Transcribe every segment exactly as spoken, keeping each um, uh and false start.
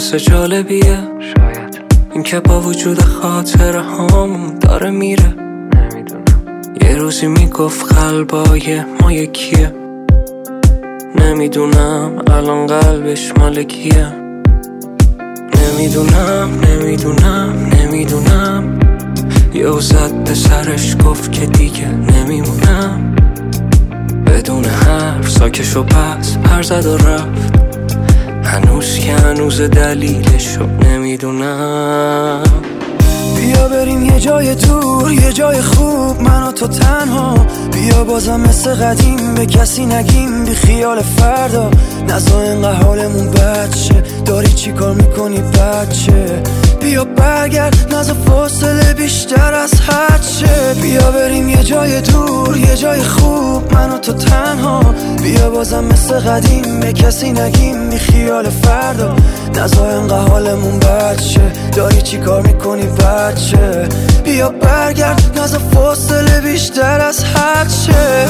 حس جالبیه شاید این که با وجود خاطر هامون داره میره. نمیدونم یه روزی میگفت قلبای ما یکیه. نمیدونم الان قلبش مال کیه. نمیدونم نمیدونم نمیدونم یه زد به سرش گفت که دیگه نمیمونم. بدون حرف ساکشو پس پر زد و رفت. هنوز که هنوز دلیلشو نمیدونم. بیا بریم یه جای دور، یه جای خوب، من و تو تنها. بیا بازم مثل قدیم به کسی نگیم، بی خیال فردا. نزا اینقدر حالمون بد شه، داری چی کار میکنی بچه؟ بیا برگرد، نزا فاصله بیشتر از حد شه. بیا بریم یه جای دور، یه جای خوب، من و تو تنها. بیا بازم مثل قدیم به کسی نگیم، بی خیال فردا. نزا اینقدر حالمون بد شه، داری چی کار میکنی بچه؟ بیا برگرد، نزا فاصله بیشتر از حد شه.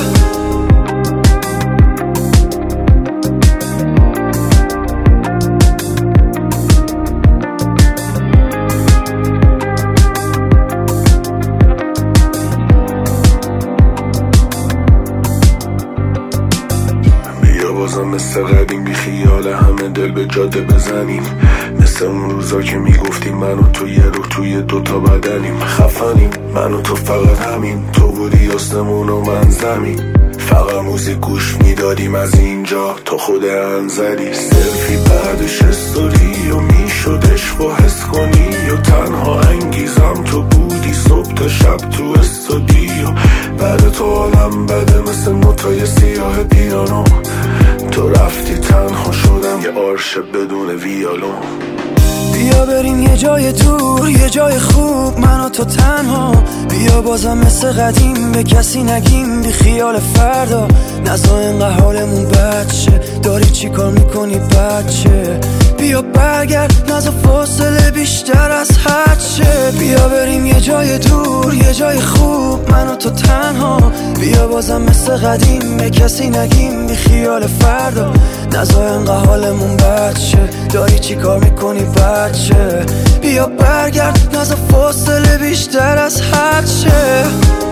بازم مثل قدیم بی خیال همه دل به جاده بزنیم. مثل اون روزا که میگفتیم من و تو یه روح توی دوتا بدنیم. خفنیم من و تو فقط همین، تو بودی آسمون و من زمین. فقط موزیک گوش میدادیم از اینجا تا خود انزلی. سلفی بعدش استوری و میشد عشق و حس کنی و تنها انگیزم تو بودی صبح تا شب تو استودیو. بعد تو عالم بده مثل نوتای سیاه پیانو. تو رفتی تنها شدم یه آرش بدون ویالون. بیا بریم یه جای دور، یه جای خوب، من و تو تنها. بیا بازم مثل قدیم به کسی نگیم، بی خیال فردا. نزا اینقدر حالمون بد شه، داری چی کار میکنی بچه؟ بیا برگرد، نزا فاصله بیشتر از حد شه. بیا بریم یه جای دور، یه جای خوب، من و تو تنها. بیا بازم مثل قدیم به کسی نگیم، بی خیال فردا. نزا اینقدر حالمون بد شه، داری چی کار میکنی بچه؟ بیا برگرد، نزا فاصله بیشتر از حد شه.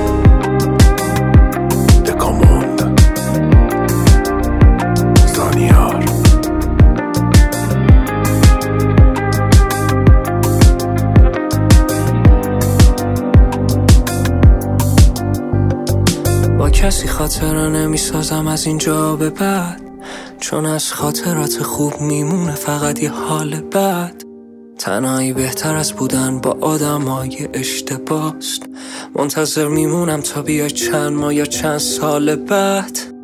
دکاموند زانیار با کسی خاطره نمیسازم از اینجا به بعد، چون از خاطرات خوب میمونه فقط یه حال بد. تنهایی بهتر از بودن با آدمای اشتباست. منتظر میمونم تا بیای چند ماه یا چند سال بعد.